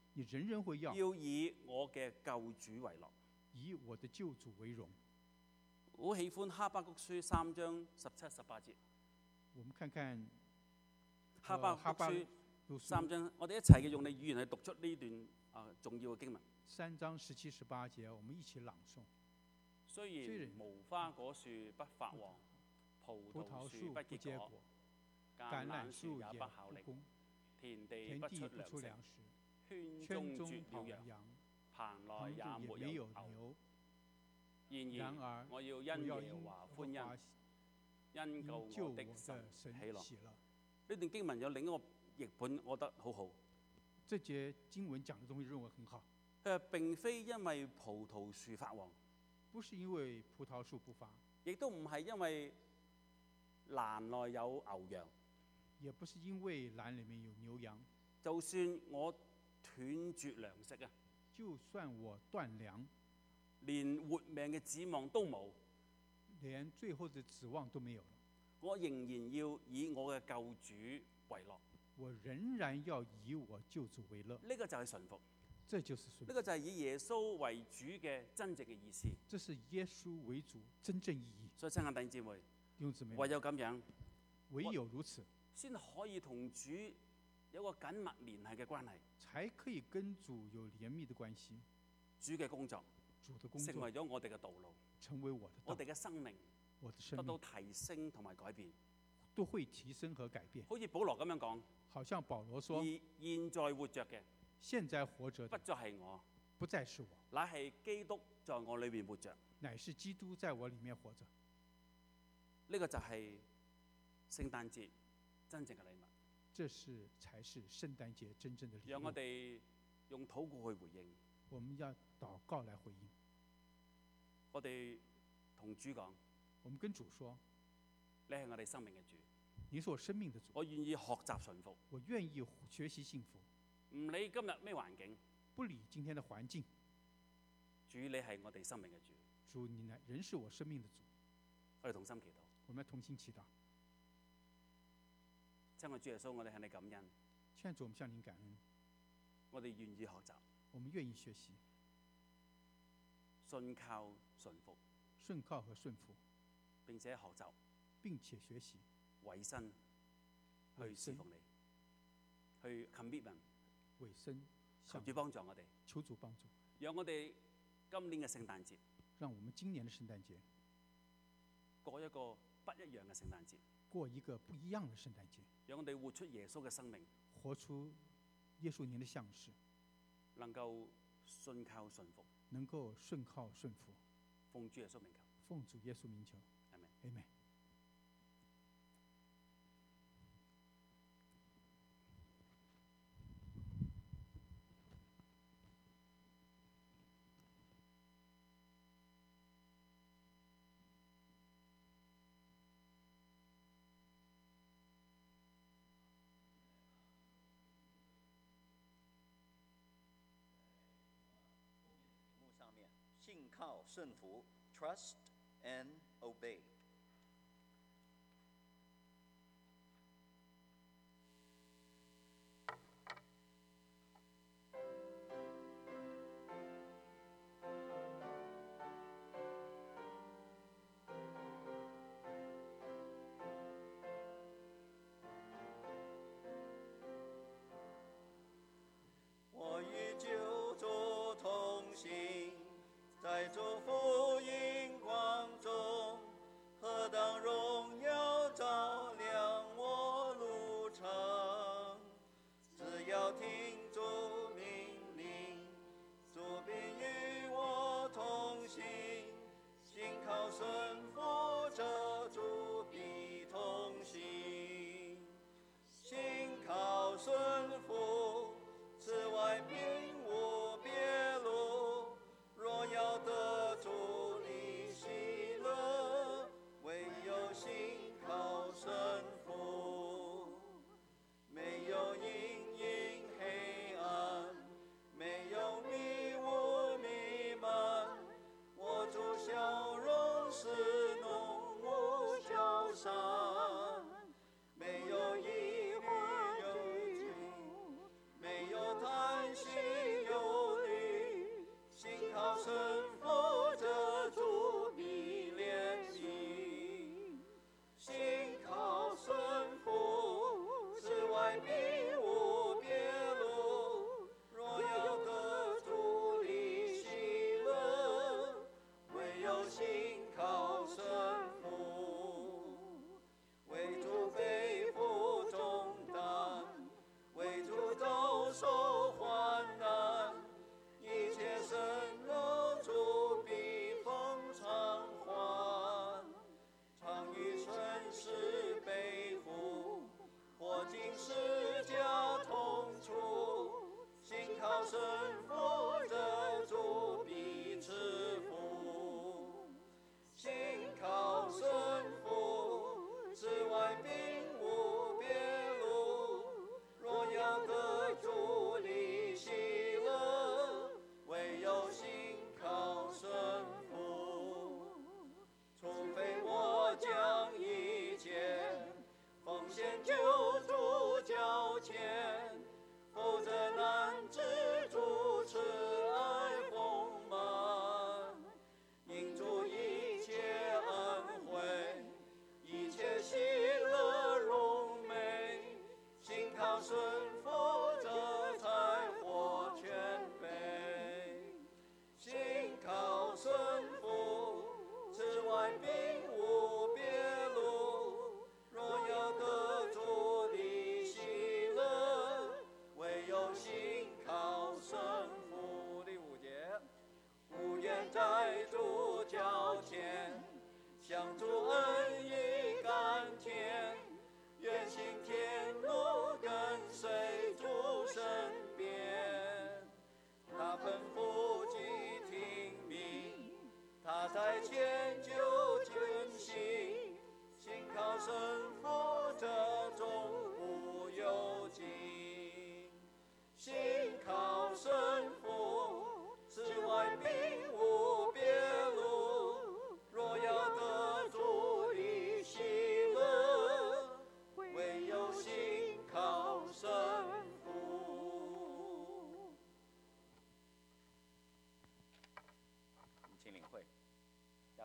你人人會要， 要以我嘅救主為樂。 以我的救主為榮。 好喜歡哈巴谷書3章17、18節。 我們看看哈巴哈巴谷書讀 3 書章，我哋一齊嘅用你語言去讀出呢段重要嘅經文。 3章17、18節，我們一起朗誦。 雖然無花果樹不發黃，葡萄樹不結果，橄欖樹也不效力，田地不出糧食，圈中絕了羊，棚內也沒有牛。然而我要因耶和華歡欣，因救我的神喜樂。呢段經文有另一個譯本，我覺得好好。 這節經文講的東西認為很好。 佢話並非因為葡萄樹發黃， 不是因為葡萄樹不發， 亦都唔係因為欄內有牛羊， 也不是因為欄裡面有牛羊。 就算我斷絕糧食啊， 就算我斷糧， 連活命嘅指望都冇， 連最後的指望都沒有了， 我仍然要以我嘅救主為樂。 我仍然要以我救主為樂。 呢個就係順服， 這就是順服。 呢個就係以耶穌為主嘅真正嘅意思。 這是耶穌為主真正意義。 所以親愛弟兄姊妹， 弟兄姊妹， 唯有咁樣， 唯有如此， 先可以同主有個緊密連繫嘅關係， 才可以跟主有連密的關係。 主嘅工作， 主的工作成為咗我哋嘅道路， 成為我的道路， 我哋嘅生命我的生得到命提升同埋改變， 都會提升和改變。 好似保羅咁樣講。 好像保羅說， 而現在活着嘅， 現在活着不的再係我， 不再是我， 乃係基督在我裏面活着。 乃是基督在我裡面活着。 呢個就係聖誕節真正嘅禮物。 這才是聖誕節真正的禮物。 讓我哋用禱告去回應。 我們要禱告來回應。 我哋同主講， 我們跟主說， 你係我哋生命嘅主， 你是我生命的主， 我願意學習順服， 我願意學習幸福， 唔理今日咩環境， 不理今天的環境。 主你係我哋生命嘅主， 主你仍是我生命的主。 我哋同心祈禱。 我們要同心祈禱。 親愛主耶穌，我哋向你感恩。 親愛主，我們向您感恩。 我哋願意學習， 我們願意學習， 信靠順服， 信靠和順服， 並且學習， 並且學習委身去侍奉你，去 commitment， 委身， 求主幫助我哋， 求主幫助， 讓我哋今年嘅聖誕節， 讓我們今年的聖誕節過一個不一樣嘅聖誕節， 過一個不一樣的聖誕節， 讓我哋活出耶穌嘅生命， 活出耶穌您的樣式， 能夠信靠順服， 能夠順靠順服， 奉主耶穌名求， 奉主耶穌名求， 阿們。 阿們。 信靠顺服 ，trust and obey。我与救主同行。在主福音光中，何等荣耀照亮我路程。只要听主命令，主必与我同行。信靠顺服着主必同行。信靠顺服，此外并无别路。若要得主你喜乐，唯有信靠顺服。没有阴影黑暗，没有迷雾弥漫，我主笑容是浓雾消散。没有疑惑惧，没有叹息。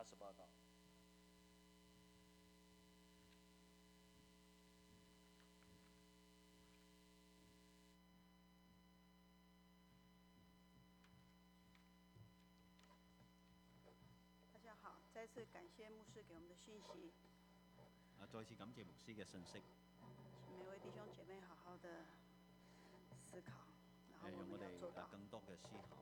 事报告。 大家好，再次感谢牧师给我们的讯息， 再次感謝牧師嘅信息， 请每位弟兄姐妹好好的思考，然后我讓我们要做到。 哋更多嘅思考。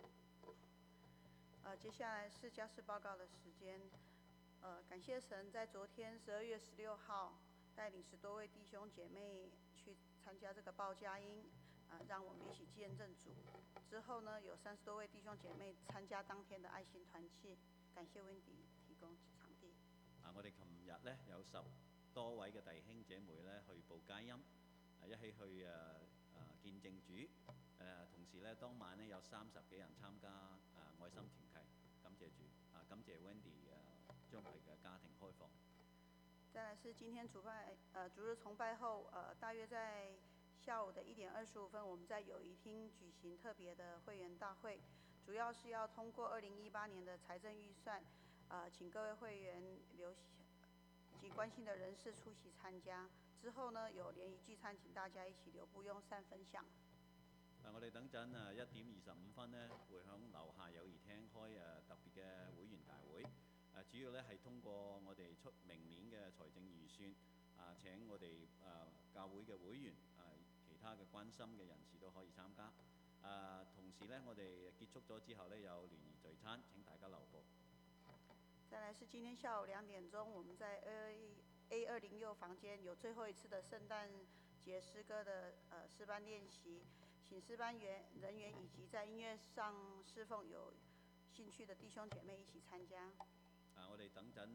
接下來是家事報告的時間。感謝神在昨天12月16號帶領10多位弟兄姐妹去參加這個報佳音，讓我們一起見證主。之後呢，有30多位弟兄姐妹參加當天的愛心團契，感謝溫迪提供場地。 我哋琴日咧有10多位嘅弟兄姐妹咧去報佳音，一起去見證主。同時咧當晚咧有30幾人參加愛心團契，感謝主。感謝 Wendy 將佢嘅家庭開放。 再來是今天主日崇拜後，大約在下午的1點25分，我們在友誼廳舉行特別的會員大會，主要是要通過2018年的財政預算，請各位會員及關心的人士出席參加。之後呢，有聯誼聚餐，請大家一起留步用膳分享。 我哋等陣1點25分呢，會響樓下友誼廳開特別嘅會員大會。主要咧係通過我哋出明年嘅財政預算，請我哋教會嘅會員，其他嘅關心嘅人士都可以參加。同時咧，我哋結束咗之後咧有聯誼聚餐，請大家留步。 再來是今天下午2點鐘，我們在A206房間有最後一次的聖誕節詩歌的詩班練習，請詩班人員以及在音樂上侍奉有興趣的弟兄姐妹一起參加。 我哋等陣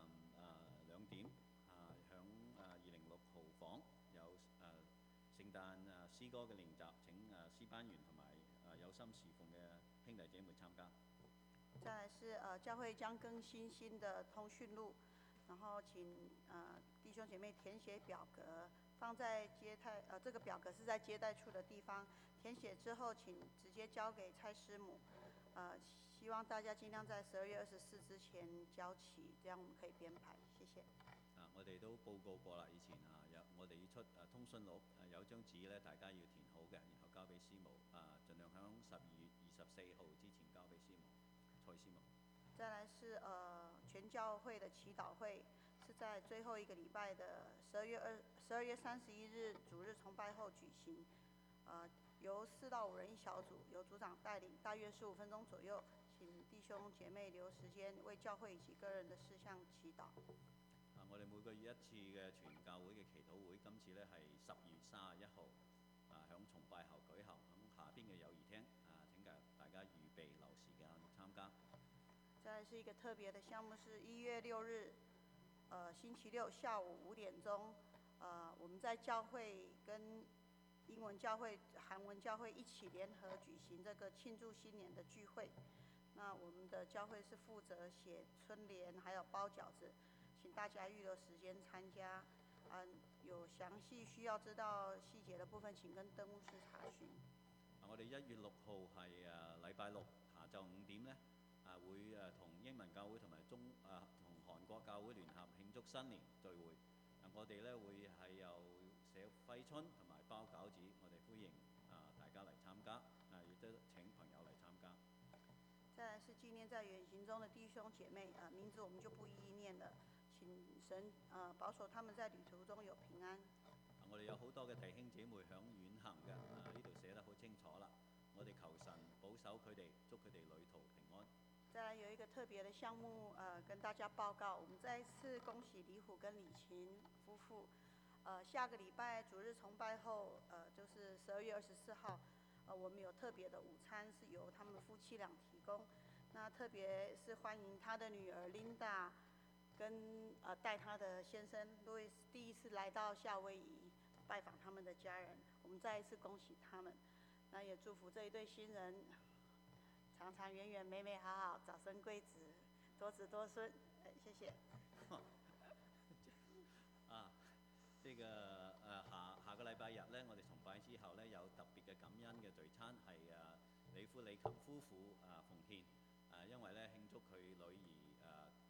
2點響206號房有聖誕詩歌嘅練習，請詩班員同埋有心侍奉嘅兄弟姐妹參加。 再來是教會將更新新的通訊錄，然後請弟兄姐妹填寫表格，放在這個表格是在接待處的地方，填寫之後請直接交給蔡師母。希望大家盡量在12月24之前交齊，這樣我們可以編排。謝謝。 我哋都報告過啦，以前我哋要出通訊錄，有張紙咧，大家要填好嘅，然後交俾師母，盡量響12月24號之前交俾師母，蔡師母。 再來是全教會的祈禱會，是在最後一個禮拜的12月31日主日崇拜後舉行。由4到5人一小組，由組長帶領，大約15分鐘左右，請弟兄姐妹留時間為教會以及個人的事項祈禱。 我哋每個月一次嘅全教會嘅祈禱會，今次咧係10月31號，響崇拜後舉行，咁下邊嘅友誼廳，請大家預備留時間參加。 再來是一個特別的項目，是1月6日，星期六下午5點鐘，我們在教會跟英文教會、韓文教會一起聯合舉行這個慶祝新年的聚會。那我們的教會是負責寫春聯，還有包餃子，請大家預留時間參加。有詳細需要知道細節的部分，請跟鄧牧師查詢。 我哋1月6號係禮拜六下晝5點咧，會同英文教會同埋同韓國教會聯合慶祝新年聚會。我哋咧會係有寫揮春同埋包餃子，我哋歡迎大家嚟參加，亦都請朋友嚟參加。 再來是紀念在遠行中的弟兄姐妹，名字我們就不一一念了，請神保守他們在旅途中有平安。 我哋有好多嘅弟兄姐妹響遠行嘅，呢度寫得好清楚啦。我哋求神保守佢哋，祝佢哋旅途平安。 再來有一個特別的項目，跟大家報告，我們再一次恭喜李虎跟李琴夫婦。下個禮拜主日崇拜後，就是12月24號，我們有特別的午餐是由他們夫妻倆提供。那特別是歡迎他的女兒 Linda 跟帶他的先生 Louis 第一次來到夏威夷拜訪他們的家人，我們再一次恭喜他們。那也祝福這一對新人長長遠遠、美美好好、早生貴子、多子多孫。謝謝。 呢個下個禮拜日咧，我哋崇拜之後咧有特別嘅感恩嘅聚餐，係李夫李琴夫婦奉獻，因為咧慶祝佢女兒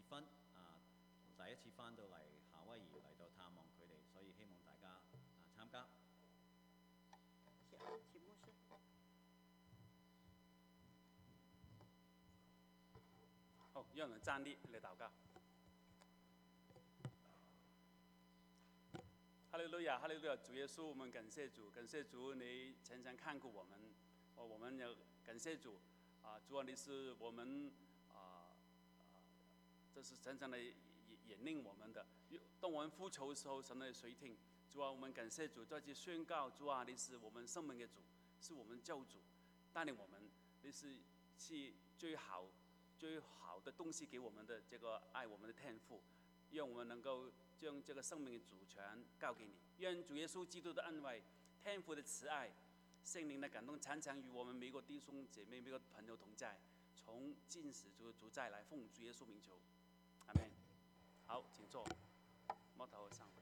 婚第一次翻到嚟夏威夷嚟到探望佢哋，所以希望大家參加。 請牧師。 好，讓人站立嚟禱告。哈利路亞，哈利路亞！主耶穌，我們感謝主，感謝主，你常常看顧我們，我們要感謝主主啊，你是我們這是常常的引領我們的。當我們呼求的時候，神來垂聽。主啊，我們感謝主，再次宣告，主啊，你是我們生命的主，是我們救主，帶領我們，你是最好的東西給我們的這個愛我們的天父，讓我們能夠將這個生命的主權交給你。願主耶穌基督的恩惠、天父的慈愛、聖靈的感動，常常與我們每個弟兄姐妹、每個朋友同在，從今時主再來，奉主耶穌名求，阿門。好，請坐，摸頭上。